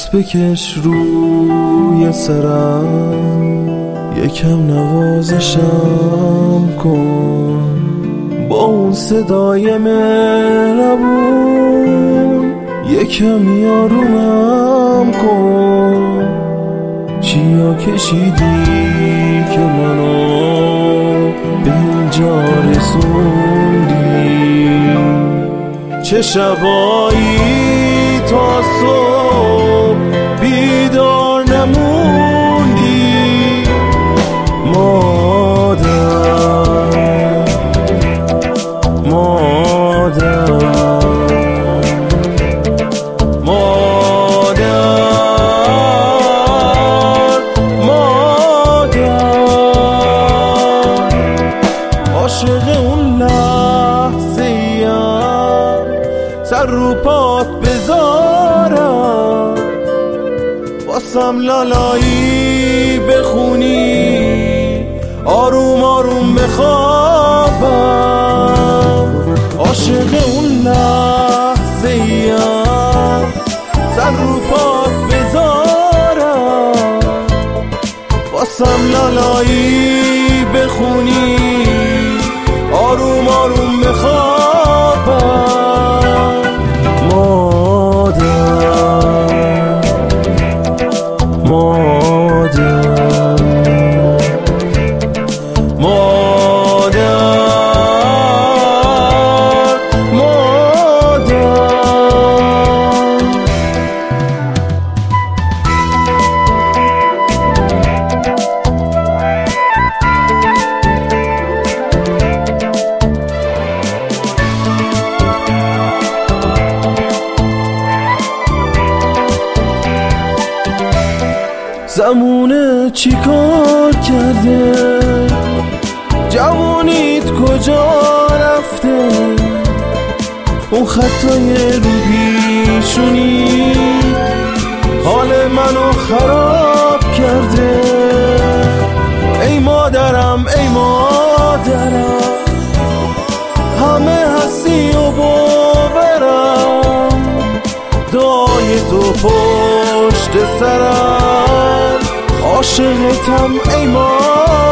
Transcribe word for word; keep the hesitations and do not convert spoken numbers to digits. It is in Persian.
دست بکش روی سرم، یکم نوازشم کن با اون صدای مهربون، یکم یارومم کن. چیا کشیدی که منو به اینجا رسوندی؟ چه شبایی تا صبح بیدار نموندی؟ مادر مادر مادر مادر، عاشق اون لحظه ایم سر رو پات بذارم، واسم لالایی بخونی، آروم آروم بخوابم. عاشق اون لحظه ایم سر رو پات بذارم، واسم لالایی بخونی، آروم آروم بخوابم. زمونه چی کار کرده؟ جوانیت کجا رفته؟ اون خطای رو پیشونی حال منو خراب کرده. ای مادرم ای مادرم، همه هستی و باورم، دعای تو پشت سرم، عاشقتم ای مادر.